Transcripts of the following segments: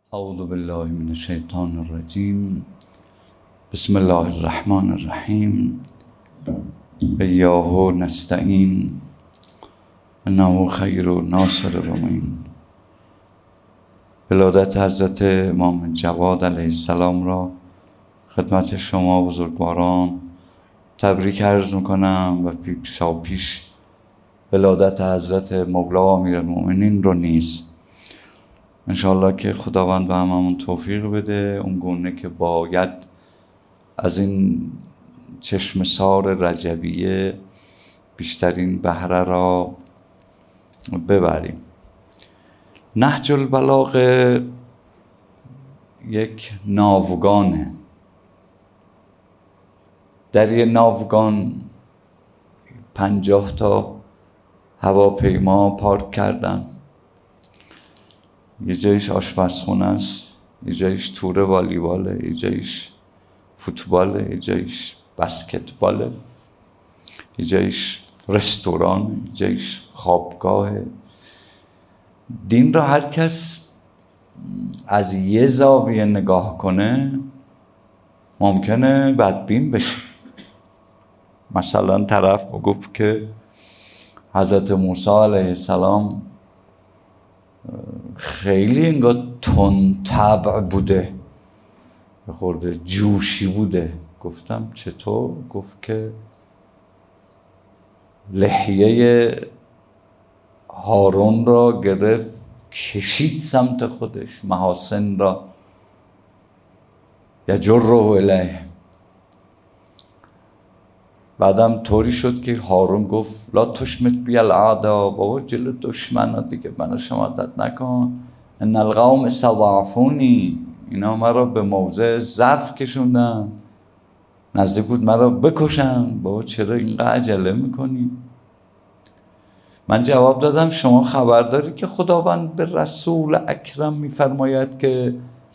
اعوذ بالله من الشیطان الرجیم. بسم الله الرحمن الرحیم. ایاه نستعین انه خیر ناصر و معین. ولادت حضرت امام جواد علیه السلام را خدمت شما بزرگواران تبریک عرض میکنم و پیش ولادت حضرت مولا امیرالمؤمنین رو نیز انشاءالله که خداوند به هممون توفیق بده اون گونه که باید از این چشم سار رجبیه بیشترین بهره را ببریم. نهج البلاغه یک ناوگانه. در یه ناوگان 50 تا هواپیما پارک کردن. یه جایش آشپزخونه است، یه جایش تور والیباله، یه جایش فوتباله، یه جایش بسکتباله، یه جایش رستوران، یه جایش خوابگاهه. دین را هر کس از یه زاویه نگاه کنه ممکنه بدبین بشه. مثلا طرف گفت که حضرت موسی علیه السلام خیلی انگار تند طبع بوده، خورده جوشی بوده. گفتم چطور؟ گفت که لحیه هارون را گرفت کشید سمت خودش، محاسن را یجره الیه. بعدم طوری شد که هارون گفت لا تشمت بی الاعدا، بابا جلو دشمنا دیگه منو شماتت نکن. ان القوم استضعفونی، اینا مرا به موضع ضعف کشوندن، نزدیک بود مرا بکشن. بابا چرا اینقدر عجله میکنی؟ من جواب دادم شما خبر داری که خداوند به رسول اکرم میفرماید که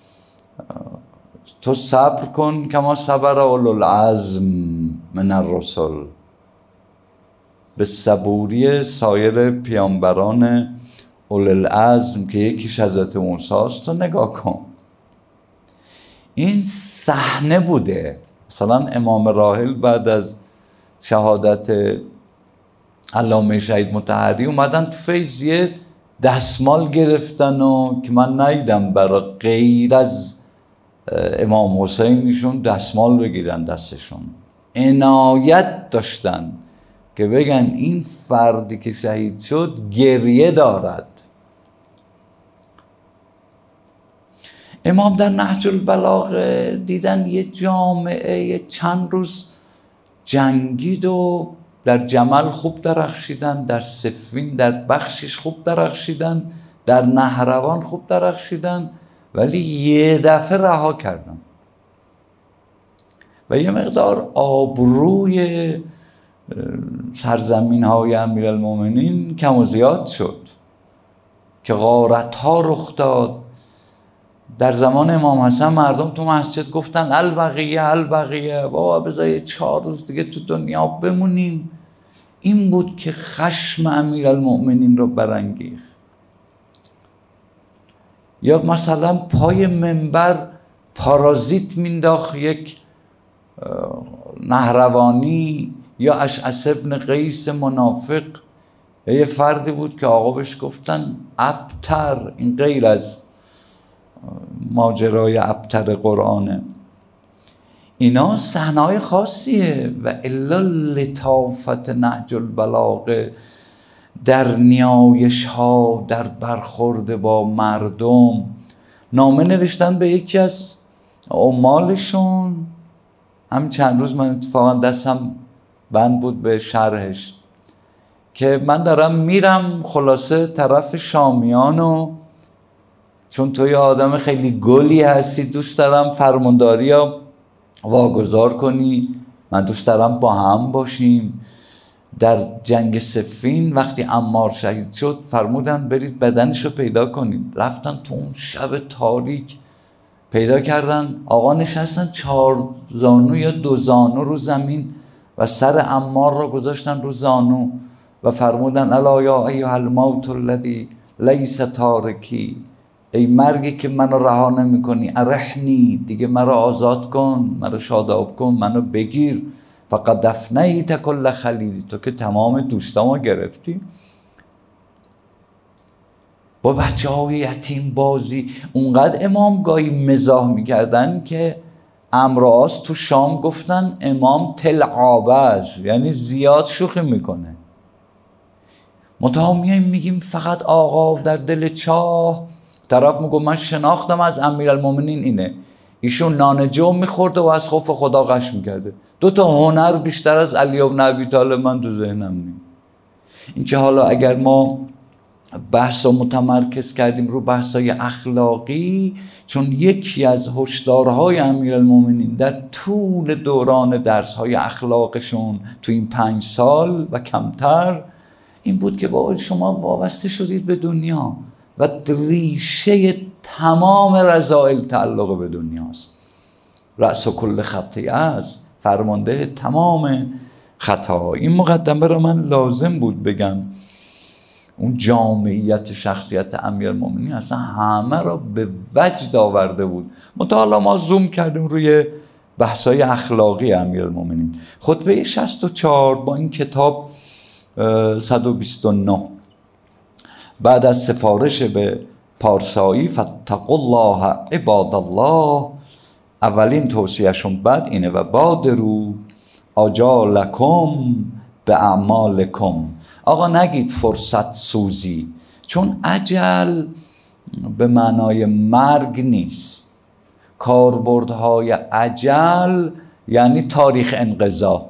تو صبر کن کما صبر اولو العزم من الرسل، به صبوری سایر پیامبران اولو العزم که یکیش حضرت موسی است تو نگاه کن. این صحنه بوده. مثلا امام راحل بعد از شهادت علامه شهید مطهری اومدن تو فیضیه دستمال گرفتن و که من ندیدم برای غیر از امام حسینشون دستمال بگیرن دستشون. عنایت داشتن که بگن این فردی که شهید شد گریه دارد. امام در نهج البلاغه دیدن یه جامعه چند روز جنگید و در جمل خوب درخشیدن، در صفین در بخشش خوب درخشیدن، در نهروان خوب درخشیدن، ولی یه دفعه رها کردن و یه مقدار آبروی سرزمین های امیرالمؤمنین کم و زیاد شد که غارت ها رخ داد. در زمان امام حسن مردم تو مسجد گفتن البقیه البقیه، بابا بذار 4 روز دیگه تو دنیا بمونیم. این بود که خشم امیرالمؤمنین رو برانگیخت. یا مثلا پای منبر پارازیت مینداخت یک نهروانی یا اشعث ابن قیس منافق. یه فردی بود که آقا بهش گفتن ابتر. این غیر از ماجرای ابتر قرآنه. اینا صحنه‌های خاصیه و الا لطافت نهج البلاغه در نیایش ها، در برخورد با مردم. نامه نوشتن به یکی از عمالشون، همین چند روز من اتفاقا دستم بند بود به شرحش، که من دارم میرم خلاصه طرف شامیانو، چون تو یه آدم خیلی گلی هستی دوست دارم فرمانداری ها واگذار کنی، من دوست دارم با هم باشیم. در جنگ صفین وقتی عمار شهید شد فرمودن برید بدنشو پیدا کنید. رفتن تو اون شب تاریک پیدا کردن، آقا نشستن 4 زانو یا 2 زانو رو زمین و سر عمار رو گذاشتن رو زانو و فرمودن الا یا ایها الموت الذی لیس تارکی ای مرگی که منو رها نمی کنی، ارحنی، دیگه مرا آزاد کن، مرا شاداب کن، منو بگیر. فقط افنیت کل خلیلی، تو که تمام دوستامو گرفتی. با بچه های یتیم بازی. اونقدر امام گاهی مزاح میکردن که امراض تو شام گفتن امام تلعابز، یعنی زیاد شوخی میکنه. منتها میایم میگیم فقط آقا در دل چاه. طرف میگه من شناختم از امیرالمومنین اینه، ایشون نان جو میخورده و از خوف خدا غش میکرده. 2 تا هنر بیشتر از علی بن ابی طالب من تو ذهنم نیم. این که حالا اگر ما بحث رو متمرکز کردیم رو بحث‌های اخلاقی، چون یکی از هشدارهای امیرالمومنین در طول دوران درس‌های اخلاقشون تو این 5 سال و کمتر این بود که با شما وابسته شدید به دنیا و ریشه تمام رذائل تعلق به دنیاست. رأس کل خطیئه است، فرمانده تمام خطا. این مقدمه را من لازم بود بگم. اون جامعیت شخصیت امیرالمومنین اصلا همه را به وجد آورده بود. حالا ما زوم کردیم روی بحث‌های اخلاقی امیرالمومنین. خطبه 64 با این کتاب 129 بعد از سفارش به پارسایی فاتقوا الله عباد الله، اولین توصیهشون بعد اینه و بادروا آجالکم به اعمالکم. آقا نگید فرصت سوزی، چون اجل به معنای مرگ نیست. کاربردهای اجل یعنی تاریخ انقضا.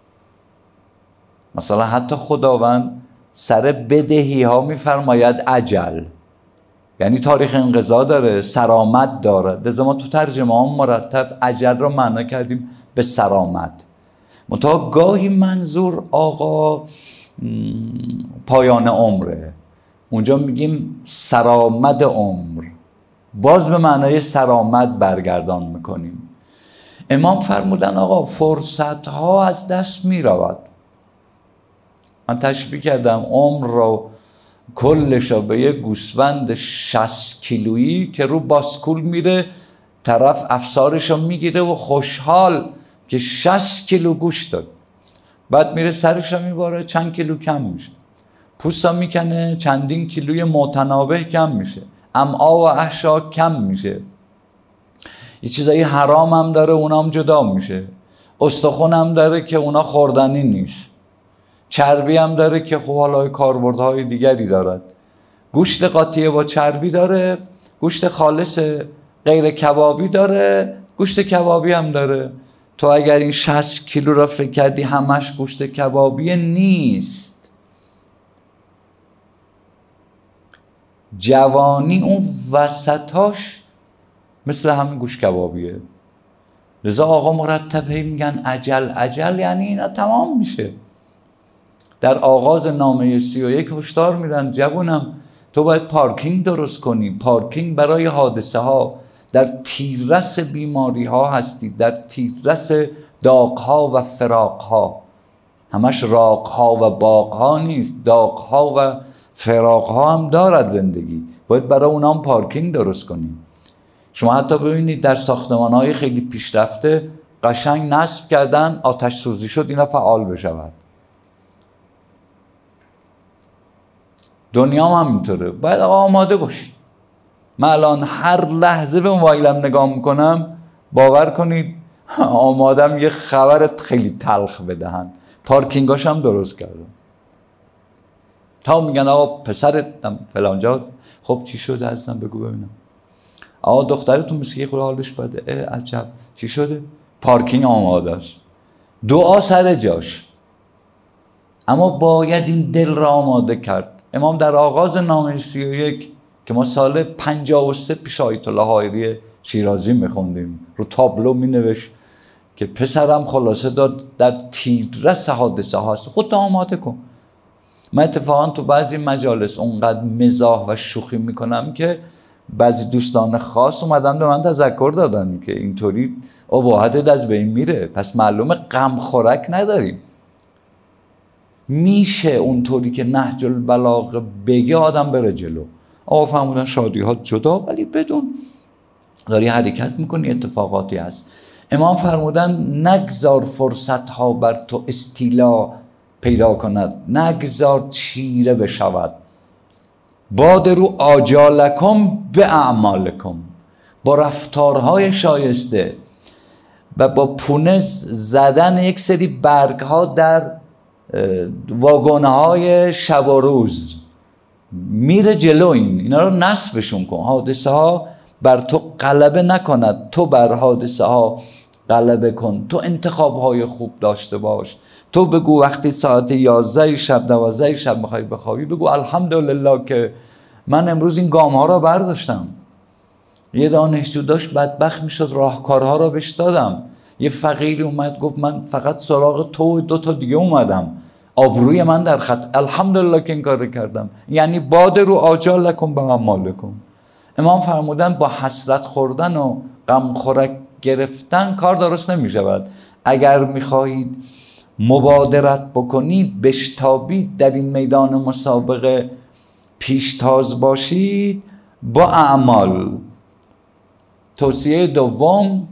مثلا حتی خداوند سر بدهی ها میفرماید اجل، یعنی تاریخ انقضا داره، سرآمد داره. لذا ما تو ترجمه ها مرتب اجل رو معنا کردیم به سرآمد. منتها گاهی منظور آقا پایان عمره، اونجا میگیم سرآمد عمر، باز به معنای سرآمد برگردان میکنیم. امام فرمودن آقا فرصت ها از دست میرود. من تشبیه کردم عمر رو کلش رو به یه گوسفند 60 کیلویی که رو باسکول میره، طرف افسارش رو میگیره و خوشحال که 60 کیلو گوشت داد. بعد میره سرش رو میباره، چند کیلو کم میشه. پوست رو میکنه، چندین کیلوی متنابه کم میشه. امعا و احشا کم میشه. یه چیزایی حرام هم داره، اونا هم جدا میشه. استخون هم داره که اونا خوردنی نیست. چربی هم داره که خب حالا کاربردهای دیگری دارد. گوشت قاطیه با چربی داره، گوشت خالص غیر کبابی داره، گوشت کبابی هم داره. تو اگر این 60 کیلو را فکر کردی همش گوشت کبابی، نیست. جوانی اون وسطاش مثل همین گوشت کبابیه. لذا آقا مرتب میگن عجل عجل، یعنی اینا تمام میشه. در آغاز نامه 31 هشدار میدن جوانم تو باید پارکینگ درست کنی، پارکینگ برای حادثه ها. در تیررس بیماری ها هستی، در تیررس داغ ها و فراق ها. همش راق ها و باغ ها نیست، داغ ها و فراق ها هم دارد زندگی. باید برای اونا هم پارکینگ درست کنیم. شما حتی ببینید در ساختمان های خیلی پیشرفته قشنگ نصب کردن آتش سوزی شد اینا فعال بشود. دنیا هم همینطوره، باید آماده باشید. من الان هر لحظه به موبایلم نگاه میکنم، باور کنید آمادم یه خبر خیلی تلخ بدهن. پارکینگاش هم درست کردم تا میگن آقا پسرت فلانجا، خب چی شده عزیزم بگو ببینم. آقا دخترتون مسکی خود حالش بده، عجب چی شده؟ پارکینگ آماده است، دعا سر جاش. اما باید این دل را آماده کرد. امام در آغاز نامه 31 که ما سال 53 پیش آیت الله حائری شیرازی میخوندیم، رو تابلو مینوشت که پسرم خلاصه داد در تیررس حادثه هاست، خودت آماده کن. من اتفاقا تو بعضی مجالس اونقدر مزاح و شوخی میکنم که بعضی دوستان خاص اومدن به من تذکر دادن که اینطوری اباحتت از بین میره، پس معلومه غم خورک نداریم. میشه اونطوری که نهج البلاغه بگه آدم بره جلو. آقا فرمودن شادی ها جدا، ولی بدون داری حرکت میکنی اتفاقاتی هست. امام فرمودن نگذار فرصت ها بر تو استیلا پیدا کند، نگذار چیره بشود. بادروا آجالکم به اعمالکم، با رفتارهای شایسته و با پونه زدن یک سری برگ ها در واگن های شب و روز میره جلو، اینا رو نصبشون کن، حادثه ها بر تو غلبه نکند، تو بر حادثه ها غلبه کن، تو انتخاب های خوب داشته باش. تو بگو وقتی ساعت 11 شب 12 شب میخوای بخوابی، بگو الحمدلله که من امروز این گام ها را برداشتم. یه دانشجو داشت بدبخت میشد، راهکارها را بهش دادم. یه فقیری اومد گفت من فقط سراغ تو و 2 تا دیگه اومدم، آبروی من در خط، الحمدلله که این کار کردم. یعنی بادروا آجالکم به اعمالکم. امام فرمودن با حسرت خوردن و غم خورک گرفتن کار درست نمی شود. اگر میخواهید مبادرت بکنید، بشتابید، در این میدان مسابقه پیشتاز باشید، با اعمال. توصیه دوم،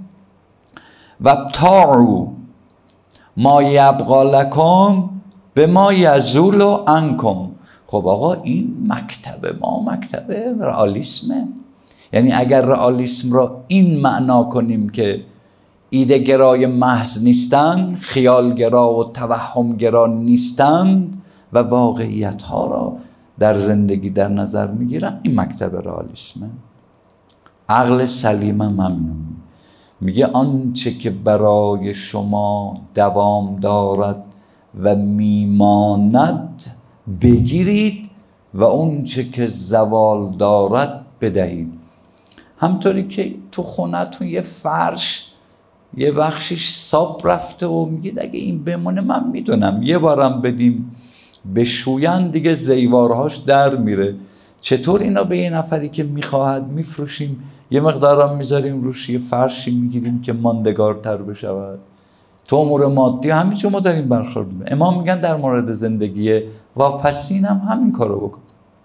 وابتاعوا ما یبقی لکم بما یزول عنکم. خب آقا این مکتب ما مکتب رئالیسمه. یعنی اگر رئالیسم را این معنا کنیم که ایده گرای محض نیستند، خیال گرا و توهم گرا نیستند و واقعیت ها را در زندگی در نظر میگیرن، این مکتب رئالیسمه. عقل سلیم ممنون میگه آنچه که برای شما دوام دارد و میماند بگیرید و اونچه که زوال دارد بدهید. همطوری که تو خونتون یه فرش یه بخشش ساب رفته و میگید اگه این بمونه، من میدونم یه بارم بدیم بشوین دیگه زیوارهاش در میره، چطور اینا به یه نفری که میخواهد میفروشیم، یه مقدارم میذاریم روش، یه فرشی میگیریم که ماندگارتر بشود. تو امور مادی همینجور ما داریم برخورد میکنیم. امام میگن در مورد زندگی واپسین هم همین کارو بکن.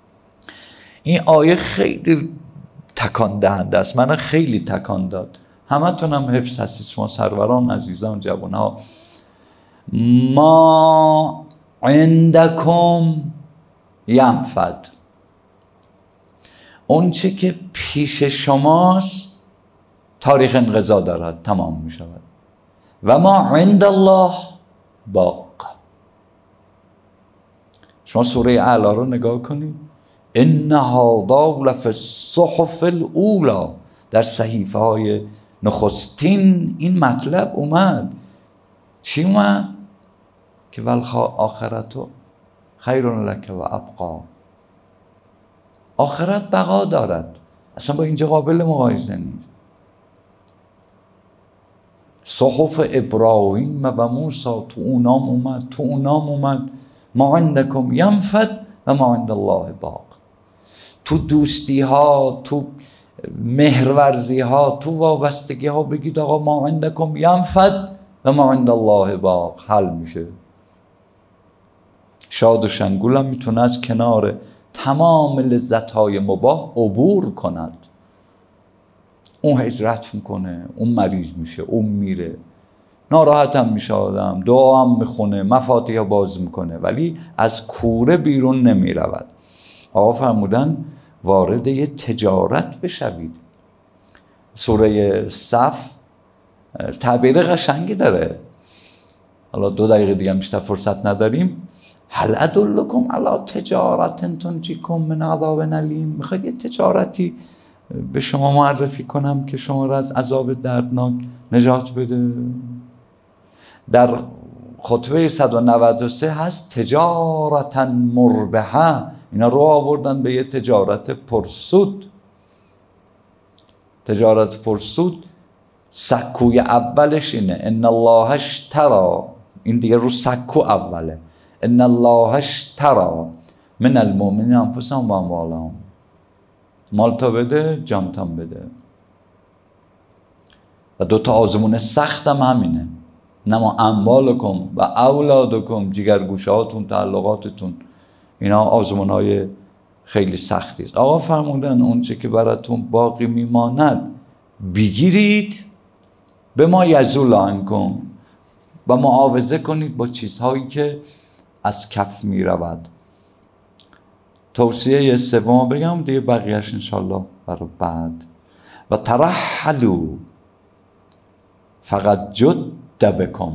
این آیه خیلی تکان دهنده است، من خیلی تکان داد. همه تونم حفظ هستید شما سروران، عزیزان، جوانها. ما عندکم ینفد، اون چه که پیش شماست تاریخ انقضا دارد، تمام می شود. و ما عند الله باق. شما سوره اعلی رو نگاه کنید، ان هذا لفی الصحف الاولی، در صحیفه های نخستین این مطلب اومد. چی اومد؟ که والآخرة خیر لک و ابقی، آخرت بقا دارد، اصلا با اینجا قابل مقایسه نیست. صحف ابراهیم و موسی تو اونام اومد ما عندکم ینفد و ما عند الله باق. تو دوستی ها، تو مهرورزی ها، تو وابستگی ها بگید آقا ما عندکم ینفد و ما عند الله باق، حل میشه. شاد و شنگول هم میتونه از کنار تمام لذت های مباح عبور کند. اون هجرت میکنه، اون مریض میشه، اون میره، ناراحت هم میشه آدم، دعا هم میخونه، مفاتیح باز میکنه، ولی از کوره بیرون نمیرود. آقا فرمودن وارد یه تجارت بشوید. سوره صف تعبیر قشنگی داره، حالا 2 دقیقه دیگه بیشتر فرصت نداریم. هل ادلکم علی تجارت تنجیکم من عذاب الیم. میخواید یه تجارتی به شما معرفی کنم که شما را از عذاب دردناک نجات بده؟ در خطبه 193 هست تجارتا مربحه، اینا رو آوردن به یه تجارت پرسود. تجارت پرسود سکوی اولش اینه ان الله اشتری، این دیگه رو سکو اوله، ان الله اشتری من المؤمنین انفسهم و اموالهم. مال تا بده، جان تا بده. و 2 تا آزمون سخت هم همینه، نما اموالکم و اولادکم، جگرگوشه هاتون، تعلقاتتون، اینا آزمون های خیلی سختی است. آقا فرمودن اون چه که براتون باقی میماند بگیرید، به ما یزول عنکم، و معاوضه کنید با چیزهایی که از کف میرود. توصیه سوم بگم دیگه، بقیهش انشالله برای بعد. و ترحلوا فقط جد بکم،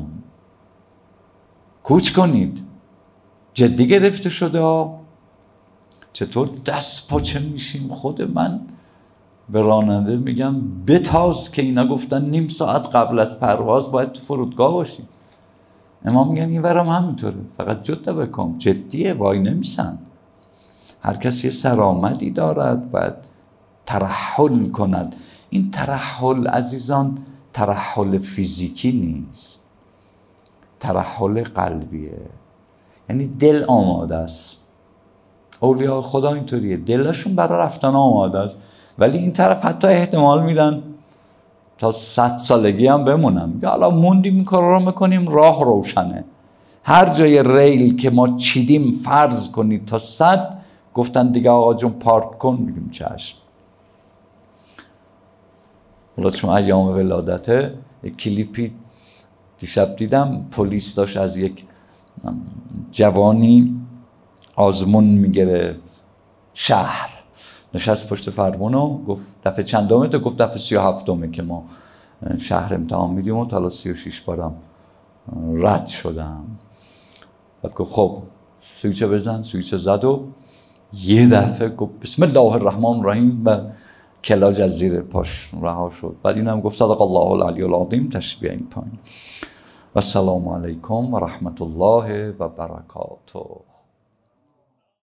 کوچ کنید، جدی گرفته شده. چطور دست پاچه میشیم؟ خود من به راننده میگم بتاز، که اینا گفتن نیم ساعت قبل از پرواز باید تو فرودگاه باشیم. امام میگن این ورم همینطوره، فقط جد بکن، جدیه، وای نمیسن. هر کسی یه سرآمدی دارد، باید ترحل کند. این ترحل عزیزان ترحل فیزیکی نیست، ترحل قلبیه، یعنی دل آماده است. اولیاء خدا اینطوریه، دلشون برای رفتن آماده است، ولی این طرف حتی احتمال میدن تا 100 سالگی هم بمونم. یا حالا موندیم این کار رو میکنیم، راه روشنه. هر جای ریل که ما چیدیم فرض کنید تا 100 گفتن دیگه آقا جون پارک کن، میگیم چشم. حالا چون ایام ولادته یک کلیپی دیشب دیدم، پلیس داشت از یک جوانی آزمون میگرفت، شهر نشست پشت فرمون و گفت دفعه چندمه؟ تو گفت دفعه 37مه که ما شهر امتحان میدیم و تا حالا 36 بارم رد شدم. بعد گفت خب سویچه بزن، سویچه زد و یه دفعه گفت بسم الله الرحمن الرحیم و کلاج از زیر پاش رها شد. بعد این هم گفت صدق الله العلی العظیم، تشبیه این پایین. و السلام علیکم و رحمت الله و برکاته.